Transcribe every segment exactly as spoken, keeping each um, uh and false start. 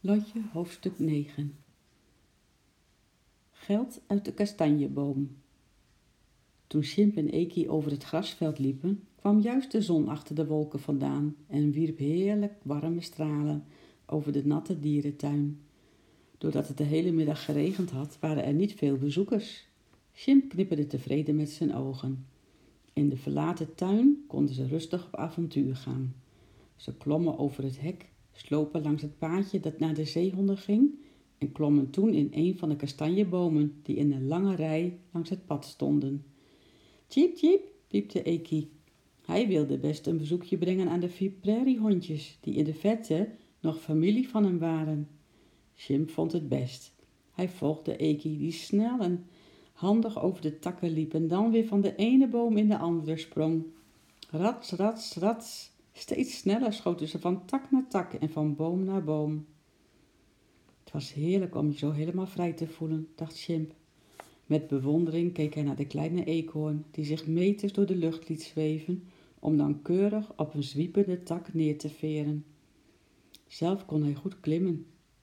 Lotje, hoofdstuk negen. Geld uit de kastanjeboom. Toen Sjimp en Eki over het grasveld liepen, kwam juist de zon achter de wolken vandaan en wierp heerlijk warme stralen over de natte dierentuin. Doordat het de hele middag geregend had, waren er niet veel bezoekers. Sjimp knipperde tevreden met zijn ogen. In de verlaten tuin konden ze rustig op avontuur gaan. Ze klommen over het hek, slopen langs het paadje dat naar de zeehonden ging en klommen toen in een van de kastanjebomen die in een lange rij langs het pad stonden. Tjiep, tjiep, piepte Eki. Hij wilde best een bezoekje brengen aan de vier prairiehondjes die in de verte nog familie van hem waren. Sjimp vond het best. Hij volgde Eki die snel en handig over de takken liep en dan weer van de ene boom in de andere sprong. Rats, rats, rats. Steeds sneller schoten ze van tak naar tak en van boom naar boom. Het was heerlijk om je zo helemaal vrij te voelen, dacht Sjimp. Met bewondering keek hij naar de kleine eekhoorn die zich meters door de lucht liet zweven om dan keurig op een zwiepende tak neer te veren. Zelf kon hij goed klimmen,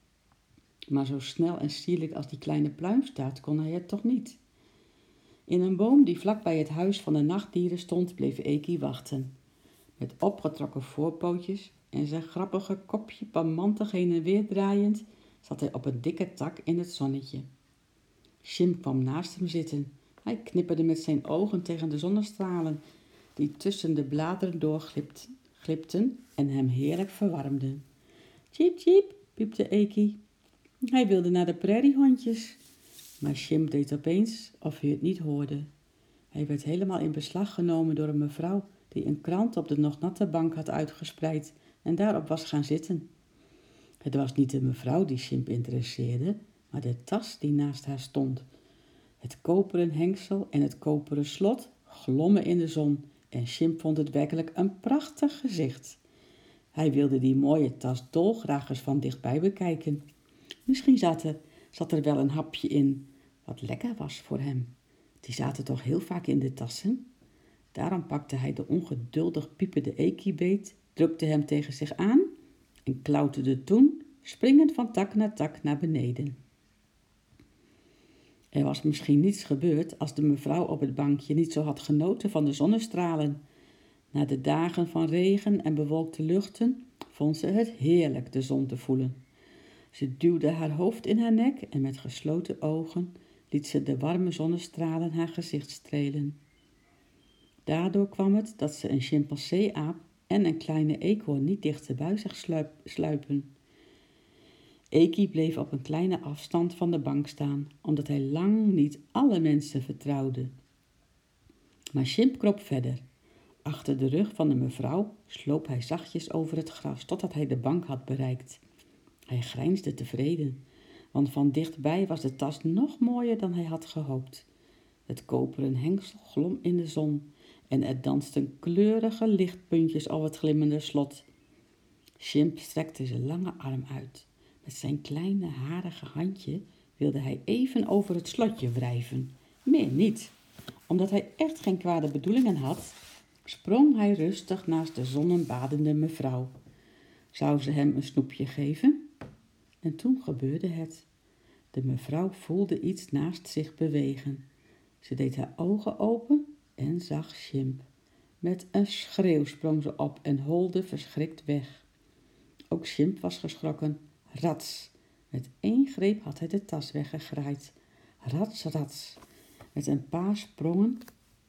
maar zo snel en sierlijk als die kleine pluimstaart kon hij het toch niet. In een boom die vlak bij het huis van de nachtdieren stond, bleef Eki wachten. Met opgetrokken voorpootjes en zijn grappige kopje pamantig heen en weer draaiend, zat hij op een dikke tak in het zonnetje. Sjimp kwam naast hem zitten. Hij knipperde met zijn ogen tegen de zonnestralen die tussen de bladeren doorglipten en hem heerlijk verwarmden. Tjiep, tjiep, piepte Eki. Hij wilde naar de prairiehondjes. Maar Sjimp deed opeens of hij het niet hoorde. Hij werd helemaal in beslag genomen door een mevrouw die een krant op de nog natte bank had uitgespreid en daarop was gaan zitten. Het was niet de mevrouw die Sjimp interesseerde, maar de tas die naast haar stond. Het koperen hengsel en het koperen slot glommen in de zon en Sjimp vond het werkelijk een prachtig gezicht. Hij wilde die mooie tas dolgraag eens van dichtbij bekijken. Misschien zat er, zat er wel een hapje in, wat lekker was voor hem. Die zaten toch heel vaak in de tassen? Daarom pakte hij de ongeduldig piepende Eki beet, drukte hem tegen zich aan en klauterde toen, springend van tak naar tak, naar beneden. Er was misschien niets gebeurd als de mevrouw op het bankje niet zo had genoten van de zonnestralen. Na de dagen van regen en bewolkte luchten vond ze het heerlijk de zon te voelen. Ze duwde haar hoofd in haar nek en met gesloten ogen liet ze de warme zonnestralen haar gezicht strelen. Daardoor kwam het dat ze een chimpansee-aap en een kleine eekhoorn niet dichter bij zich sluip, sluipen. Eki bleef op een kleine afstand van de bank staan, omdat hij lang niet alle mensen vertrouwde. Maar Sjimp kroop verder. Achter de rug van de mevrouw sloop hij zachtjes over het gras totdat hij de bank had bereikt. Hij grijnsde tevreden, want van dichtbij was de tas nog mooier dan hij had gehoopt. Het koperen hengsel glom in de zon en er dansten kleurige lichtpuntjes op het glimmende slot. Sjimp strekte zijn lange arm uit. Met zijn kleine harige handje wilde hij even over het slotje wrijven. Meer niet. Omdat hij echt geen kwade bedoelingen had, sprong hij rustig naast de zonnebadende mevrouw. Zou ze hem een snoepje geven? En toen gebeurde het. De mevrouw voelde iets naast zich bewegen. Ze deed haar ogen open en zag Sjimp. Met een schreeuw sprong ze op en holde verschrikt weg. Ook Sjimp was geschrokken. Rats! Met één greep had hij de tas weggegraaid. Rats, rats! Met een paar sprongen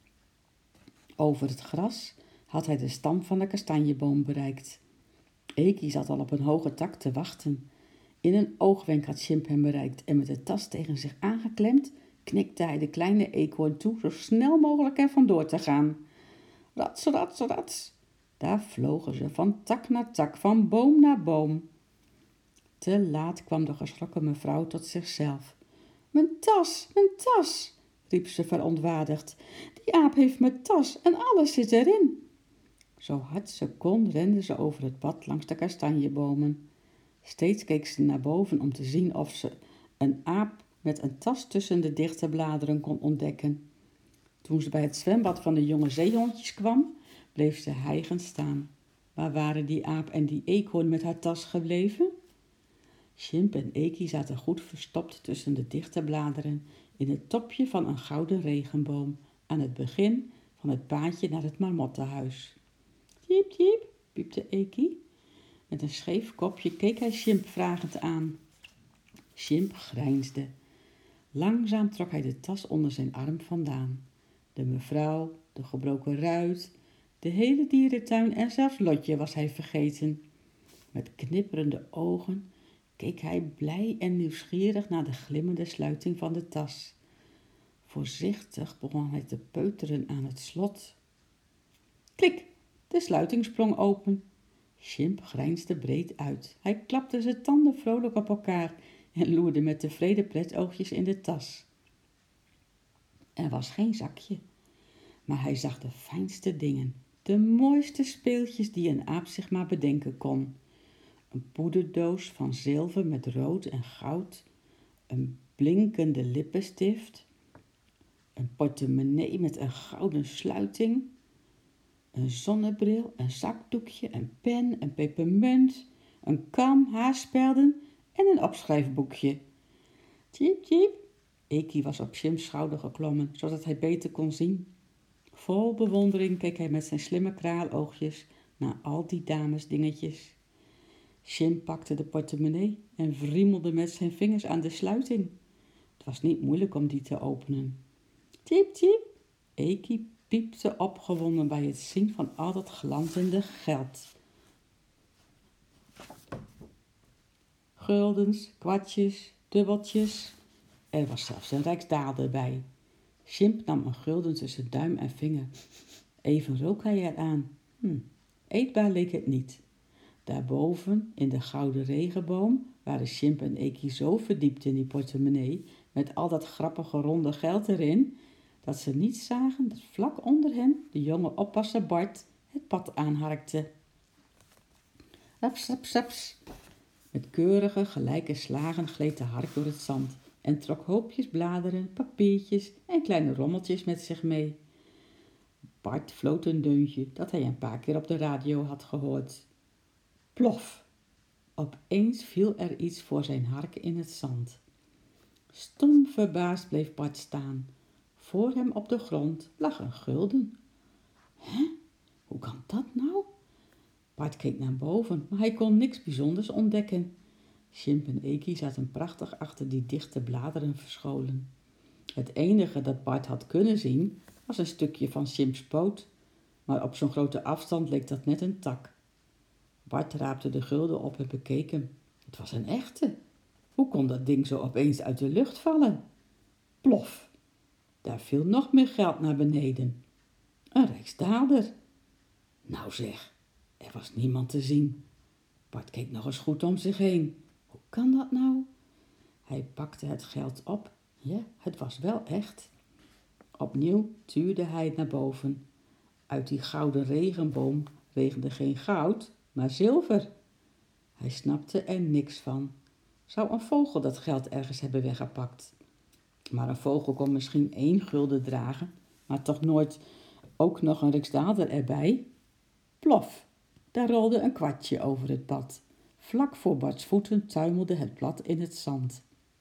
over het gras had hij de stam van de kastanjeboom bereikt. Eki zat al op een hoge tak te wachten. In een oogwenk had Sjimp hem bereikt en met de tas tegen zich aangeklemd knikte hij de kleine eekhoorn toe zo snel mogelijk er vandoor te gaan. Rats, rats, rats! Daar vlogen ze van tak naar tak, van boom naar boom. Te laat kwam de geschrokken mevrouw tot zichzelf. Mijn tas, mijn tas, riep ze verontwaardigd. Die aap heeft mijn tas en alles zit erin. Zo hard ze kon rende ze over het pad langs de kastanjebomen. Steeds keek ze naar boven om te zien of ze een aap met een tas tussen de dichte bladeren kon ontdekken. Toen ze bij het zwembad van de jonge zeehondjes kwam, bleef ze hijgend staan. Waar waren die aap en die eekhoorn met haar tas gebleven? Sjimp en Eki zaten goed verstopt tussen de dichte bladeren in het topje van een gouden regenboom aan het begin van het paadje naar het marmottenhuis. Tjiep, tjiep, piepte Eki. Met een scheef kopje keek hij Sjimp vragend aan. Sjimp grijnsde. Langzaam trok hij de tas onder zijn arm vandaan. De mevrouw, de gebroken ruit, de hele dierentuin en zelfs Lotje was hij vergeten. Met knipperende ogen keek hij blij en nieuwsgierig naar de glimmende sluiting van de tas. Voorzichtig begon hij te peuteren aan het slot. Klik, de sluiting sprong open. Sjimp grijnsde breed uit. Hij klapte zijn tanden vrolijk op elkaar en loerde met tevreden pletoogjes in de tas. Er was geen zakje, maar hij zag de fijnste dingen, de mooiste speeltjes die een aap zich maar bedenken kon. Een poederdoos van zilver met rood en goud, een blinkende lippenstift, een portemonnee met een gouden sluiting, een zonnebril, een zakdoekje, een pen, een pepermunt, een kam, haarspelden en een opschrijfboekje. Tjiep, tjiep. Eki was op Sjimps schouder geklommen, zodat hij beter kon zien. Vol bewondering keek hij met zijn slimme kraaloogjes naar al die damesdingetjes. Sjimp pakte de portemonnee en wriemelde met zijn vingers aan de sluiting. Het was niet moeilijk om die te openen. Tjiep, tjiep. Eki piepte opgewonden bij het zien van al dat glanzende geld. Guldens, kwartjes, dubbeltjes. Er was zelfs een rijksdaalder bij. Sjimp nam een gulden tussen duim en vinger. Even rook hij eraan. Hm, eetbaar leek het niet. Daarboven, in de gouden regenboom, waren Sjimp en Eki zo verdiept in die portemonnee, met al dat grappige ronde geld erin, dat ze niet zagen dat vlak onder hen de jonge oppasser Bart het pad aanharkte. Raps, raps, raps. Met keurige, gelijke slagen gleed de hark door het zand en trok hoopjes bladeren, papiertjes en kleine rommeltjes met zich mee. Bart floot een deuntje dat hij een paar keer op de radio had gehoord. Plof! Opeens viel er iets voor zijn hark in het zand. Stom verbaasd bleef Bart staan. Voor hem op de grond lag een gulden. Hè? Hoe kan dat nou? Bart keek naar boven, maar hij kon niks bijzonders ontdekken. Sjimp en Eki zaten prachtig achter die dichte bladeren verscholen. Het enige dat Bart had kunnen zien, was een stukje van Sjimps poot, maar op zo'n grote afstand leek dat net een tak. Bart raapte de gulden op en bekeek hem. Het was een echte. Hoe kon dat ding zo opeens uit de lucht vallen? Plof! Daar viel nog meer geld naar beneden. Een rijksdaalder. Nou zeg, er was niemand te zien. Bart keek nog eens goed om zich heen. Hoe kan dat nou? Hij pakte het geld op. Ja, het was wel echt. Opnieuw tuurde hij het naar boven. Uit die gouden regenboom regende geen goud, maar zilver. Hij snapte er niks van. Zou een vogel dat geld ergens hebben weggepakt? Maar een vogel kon misschien één gulden dragen, maar toch nooit ook nog een rijksdaalder erbij. Plof, daar rolde een kwartje over het pad. Vlak voor Barts voeten tuimelde het blad in het zand.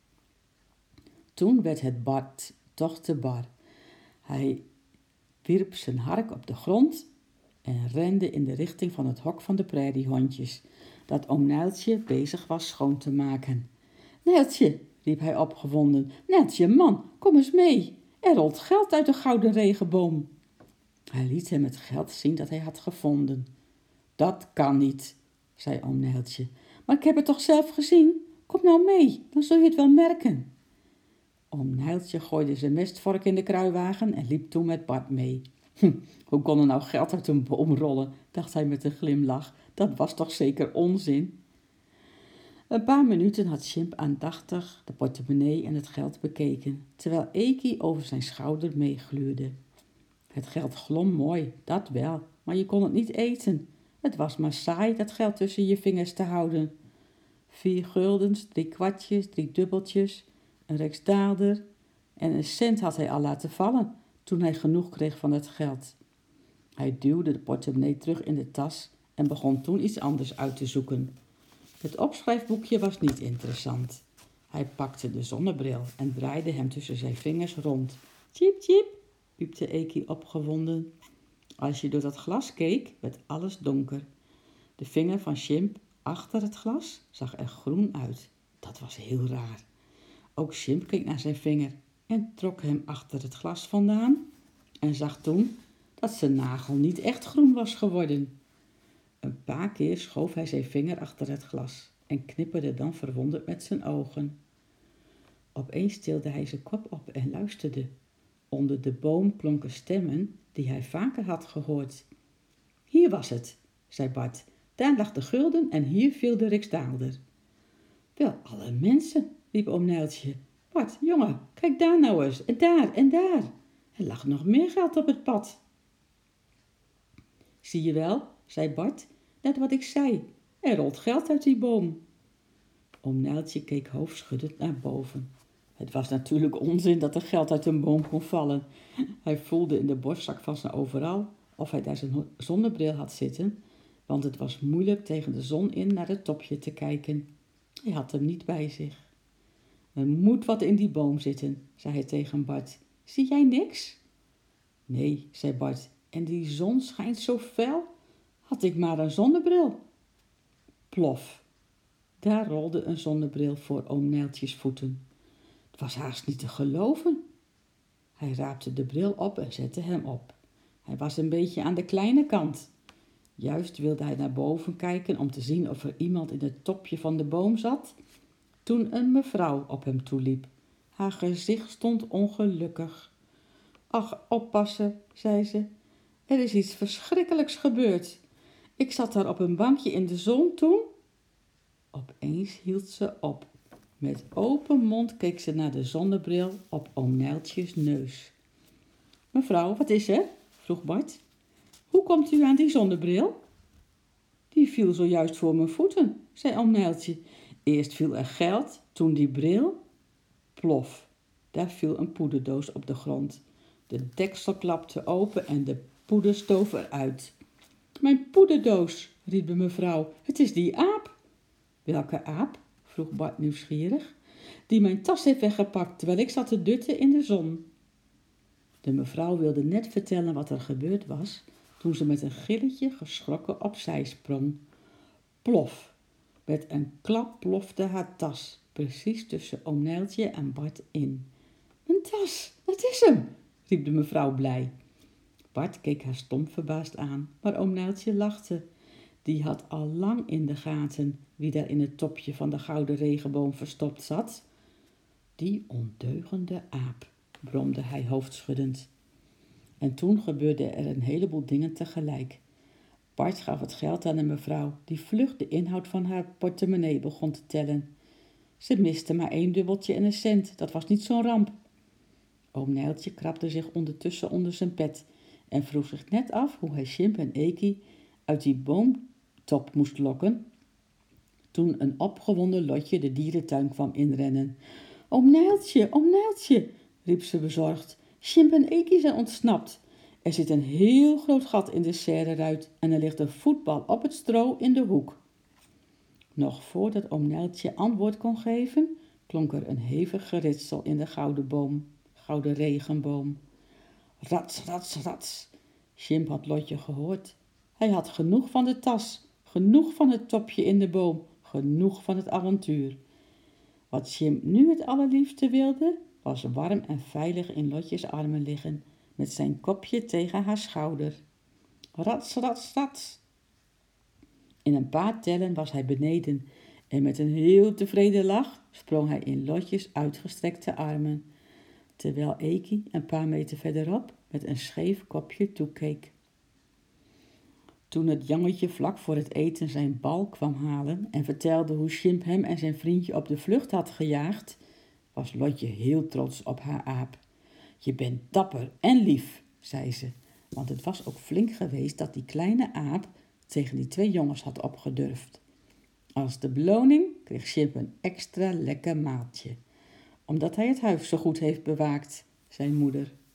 Toen werd het Bart toch te bar. Hij wierp zijn hark op de grond en rende in de richting van het hok van de prairiehondjes, dat oom Nijltje bezig was schoon te maken. Nijltje, riep hij opgewonden, Nijltje, man, kom eens mee. Er rolt geld uit de gouden regenboom. Hij liet hem het geld zien dat hij had gevonden. Dat kan niet, zei oom Nijltje, maar ik heb het toch zelf gezien? Kom nou mee, dan zul je het wel merken. Oom Nijltje gooide zijn mestvork in de kruiwagen en liep toen met Bart mee. Hm, hoe kon er nou geld uit een boom rollen, dacht hij met een glimlach. Dat was toch zeker onzin? Een paar minuten had Sjimp aandachtig de portemonnee en het geld bekeken, terwijl Eki over zijn schouder meegluurde. Het geld glom mooi, dat wel, maar je kon het niet eten. Het was maar saai dat geld tussen je vingers te houden. Vier guldens, drie kwartjes, drie dubbeltjes, een rijksdaalder en een cent had hij al laten vallen toen hij genoeg kreeg van het geld. Hij duwde de portemonnee terug in de tas en begon toen iets anders uit te zoeken. Het opschrijfboekje was niet interessant. Hij pakte de zonnebril en draaide hem tussen zijn vingers rond. Tjip, tjip, piepte Eki opgewonden. Als je door dat glas keek, werd alles donker. De vinger van Sjimp achter het glas zag er groen uit. Dat was heel raar. Ook Sjimp keek naar zijn vinger en trok hem achter het glas vandaan en zag toen dat zijn nagel niet echt groen was geworden. Een paar keer schoof hij zijn vinger achter het glas en knipperde dan verwonderd met zijn ogen. Opeens tilde hij zijn kop op en luisterde. Onder de boom klonken stemmen die hij vaker had gehoord. Hier was het, zei Bart. Daar lag de gulden en hier viel de riksdaalder. Wel, alle mensen, riep oom Nijltje. Bart, jongen, kijk daar nou eens, en daar, en daar. Er lag nog meer geld op het pad. Zie je wel, zei Bart, net wat ik zei. Er rolt geld uit die boom. Oom Nijltje keek hoofdschuddend naar boven. Het was natuurlijk onzin dat er geld uit een boom kon vallen. Hij voelde in de borstzak van zijn overal of hij daar zijn zonnebril had zitten, want het was moeilijk tegen de zon in naar het topje te kijken. Hij had hem niet bij zich. Er moet wat in die boom zitten, zei hij tegen Bart. Zie jij niks? Nee, zei Bart, en die zon schijnt zo fel. Had ik maar een zonnebril. Plof. Daar rolde een zonnebril voor oom Nijltjes voeten. Het was haast niet te geloven. Hij raapte de bril op en zette hem op. Hij was een beetje aan de kleine kant. Juist wilde hij naar boven kijken om te zien of er iemand in het topje van de boom zat, toen een mevrouw op hem toeliep. Haar gezicht stond ongelukkig. Ach, oppassen, zei ze. Er is iets verschrikkelijks gebeurd. Ik zat daar op een bankje in de zon toen. Opeens hield ze op. Met open mond keek ze naar de zonnebril op oom Nijltjes neus. Mevrouw, wat is er? Vroeg Bart. Hoe komt u aan die zonnebril? Die viel zojuist voor mijn voeten, zei oom Nijltje. Eerst viel er geld, toen die bril. Plof, daar viel een poederdoos op de grond. De deksel klapte open en de poeder stoof eruit. Mijn poederdoos, riep de mevrouw. Het is die aap. Welke aap? Vroeg Bart nieuwsgierig. Die mijn tas heeft weggepakt terwijl ik zat te dutten in de zon. De mevrouw wilde net vertellen wat er gebeurd was, toen ze met een gilletje geschrokken opzij sprong. Plof! Met een klap plofte haar tas, precies tussen oom Nijltje en Bart in. Mijn tas, dat is hem, riep de mevrouw blij. Bart keek haar stom verbaasd aan, maar oom Nijltje lachte. Die had al lang in de gaten wie daar in het topje van de gouden regenboom verstopt zat. Die ondeugende aap, bromde hij hoofdschuddend. En toen gebeurde er een heleboel dingen tegelijk. Bart gaf het geld aan de mevrouw, die vlug de inhoud van haar portemonnee begon te tellen. Ze miste maar één dubbeltje en een cent, dat was niet zo'n ramp. Oom Nijltje krabde zich ondertussen onder zijn pet en vroeg zich net af hoe hij Sjimp en Eki uit die boomtop moest lokken, toen een opgewonden Lotje de dierentuin kwam inrennen. Oom Nijltje, oom Nijltje, riep ze bezorgd. Sjimp en Eki zijn ontsnapt. Er zit een heel groot gat in de serreruit en er ligt een voetbal op het stro in de hoek. Nog voordat oom Nijltje antwoord kon geven, klonk er een hevig geritsel in de gouden boom, gouden regenboom. Rats, rats, rats. Sjimp had Lotje gehoord. Hij had genoeg van de tas, genoeg van het topje in de boom, genoeg van het avontuur. Wat Sjimp nu het allerliefste wilde, was warm en veilig in Lotjes armen liggen, met zijn kopje tegen haar schouder. Rats, rats, rats. In een paar tellen was hij beneden en met een heel tevreden lach sprong hij in Lotjes uitgestrekte armen, terwijl Eki een paar meter verderop met een scheef kopje toekeek. Toen het jongetje vlak voor het eten zijn bal kwam halen en vertelde hoe Sjimp hem en zijn vriendje op de vlucht had gejaagd, was Lotje heel trots op haar aap. Je bent dapper en lief, zei ze, want het was ook flink geweest dat die kleine aap tegen die twee jongens had opgedurfd. Als de beloning kreeg Sjimp een extra lekker maaltje, omdat hij het huis zo goed heeft bewaakt, zei moeder.